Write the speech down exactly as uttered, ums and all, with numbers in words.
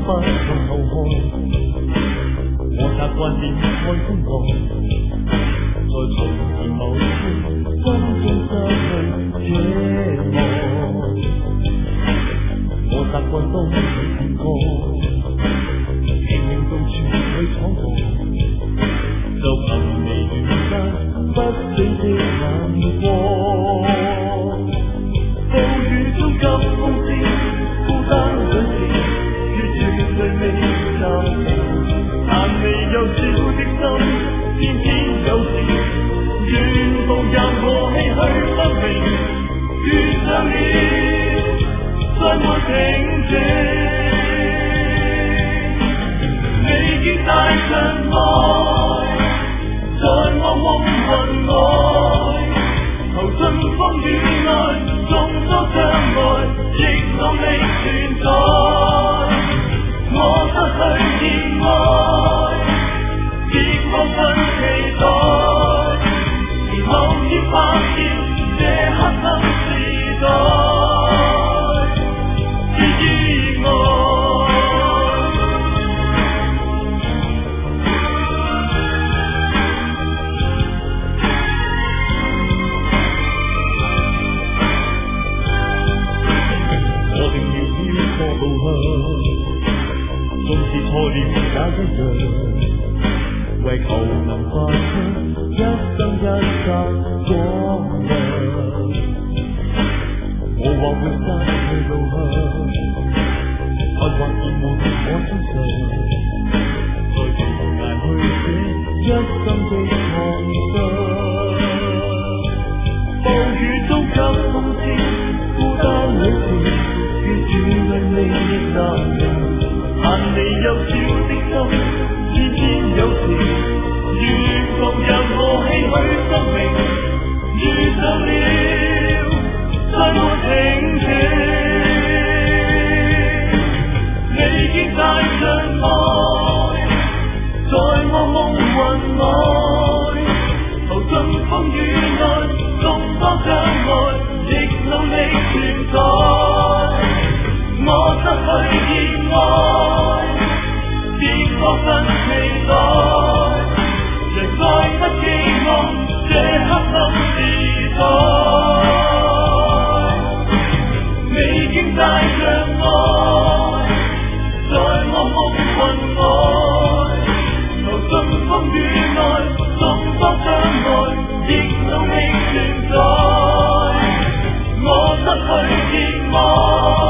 不向後看，我習慣便看風浪，在從前某天心中失去這望，我習慣當你見過，拼命到處去闖蕩，就憑微緣間不死的眼光，暴雨中急風聲，孤單兩字，越絕對未暫停，但未有笑的心，偏偏有時，沿途任何唏噓不明，遇上了，再沒停靜。你已帶着愛，在我夢魂內，投進風雨內，眾多障礙，亦努力存在。我失去熱愛，別過分期待，而某天發現這黑暗時代是意外。我定要於錯路向，縱是錯了也一樣，為求能發出一生一剎光亮。我或會失去路向，不或厭滿我身上，再重捱去這一生的創傷。暴雨中急風聲，孤單旅程，越轉為你亦難明，但未有笑的心，偏偏有時，沿途任何唏噓生命，遇上了，再沒停停。你已帶着愛，在我夢魂內，投進風雨內，眾多障礙，亦努力存在。我失去熱愛，別過分期待，人再不寄望這黑暗時代。你經帶着愛，在我夢魂內，投進風雨內，眾多障礙，亦努力存在。我失去熱愛，